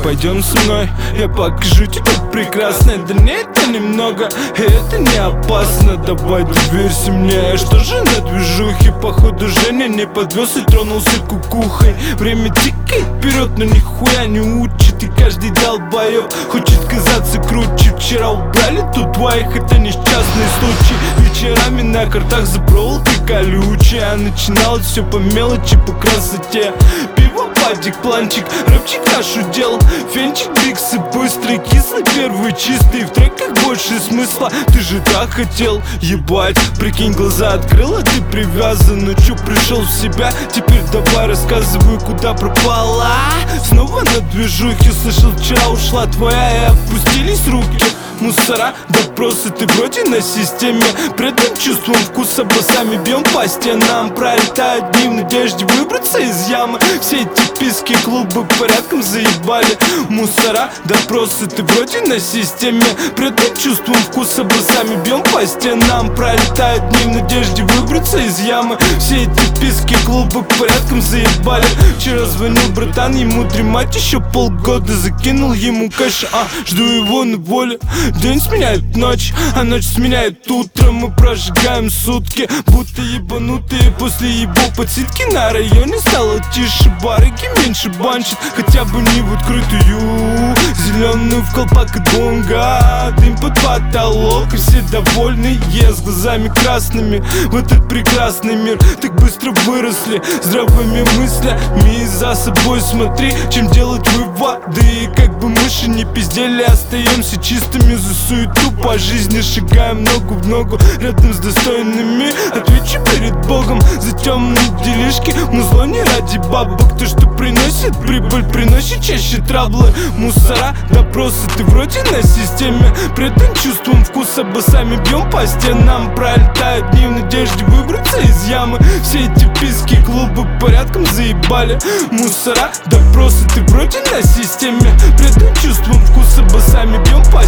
пойдем со мной, я покажу тебе прекрасное. Да нет, это немного, и это не опасно. Давай доверься мне. Что же на движухе? Походу Женя не подвез и тронулся кукухой. Время тикает вперед, но нихуя не учит. И каждый долбоёб хочет казаться круче. Вчера убрали тут двоих, это несчастный случай. Вечерами на картах за проволокой колючей. А начиналось все по мелочи, по красоте. Пиво, падик, планчик, рэпчик кашу делал. Фенчик, биксы, быстрый, кислый, первый чистый. В треках больше смысла, ты же так хотел. Ебать, прикинь, глаза открыл, а ты привязан. Ну чё, пришел в себя? Теперь давай рассказывай, куда пропала. Снова на движухе, слышал, вчера ушла твоя и опустились руки. Мусора, допросы, ты вроде на системе. Предан чувством вкуса, басами бьем по стенам. Пролетают дни в надежде выбраться из ямы. Все эти писки клубы порядком заебали. Мусора, допросы, ты вроде на системе. Предан чувством вкуса, басами бьем по стенам. Пролетают дни в надежде выбраться из ямы. Все эти писки клубы порядком заебали. Вчера звонил братан, ему дремать еще полгода. Закинул ему кэш, жду его на воле. День сменяет ночь, а ночь сменяет утро. Мы прожигаем сутки, будто ебанутые. После ебу подсидки на районе стало тише. Барыги меньше банчат, хотя бы не в открытую. Зеленую в колпак и бонга. Дым под потолок, и все довольные, с глазами красными. В этот прекрасный мир так быстро выросли. Здравыми мыслями за собой смотри, чем делать выводы. И как бы мыши не пиздели, остаемся чистыми. За суету по жизни шагаем ногу в ногу рядом с достойными. Отвечу перед Богом за темные делишки. Музло не ради бабок, то, что приносит прибыль, приносит чаще траблы. Мусора, допросы, ты вроде на системе. Предан чувством вкуса, басами бьем по стенам. Пролетают дни в надежде выбраться из ямы. Все эти писки клубы порядком заебали. Мусора, допросы, ты вроде на системе. Предан чувством вкуса, басами бьем по